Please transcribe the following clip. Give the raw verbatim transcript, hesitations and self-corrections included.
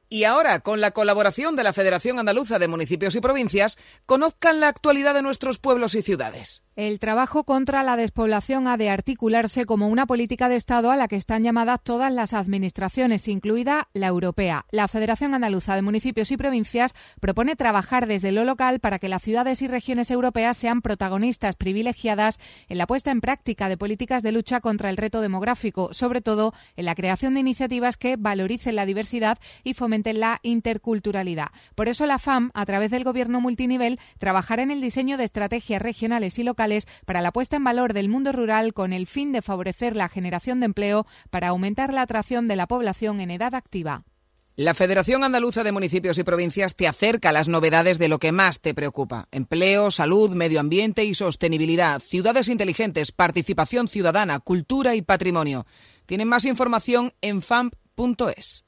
Y ahora, con la colaboración de la Federación Andaluza de Municipios y Provincias, conozcan la actualidad de nuestros pueblos y ciudades. El trabajo contra la despoblación ha de articularse como una política de Estado a la que están llamadas todas las administraciones, incluida la europea. La Federación Andaluza de Municipios y Provincias propone trabajar desde lo local para que las ciudades y regiones europeas sean protagonistas privilegiadas en la puesta en práctica de políticas de lucha contra el reto demográfico, sobre todo en la creación de iniciativas que valoricen la diversidad y fomenten la interculturalidad. Por eso la F A M, a través del Gobierno multinivel, trabajará en el diseño de estrategias regionales y locales para la puesta en valor del mundo rural con el fin de favorecer la generación de empleo para aumentar la atracción de la población en edad activa. La Federación Andaluza de Municipios y Provincias te acerca a las novedades de lo que más te preocupa: empleo, salud, medio ambiente y sostenibilidad, ciudades inteligentes, participación ciudadana, cultura y patrimonio. Tienen más información en f a m punto es.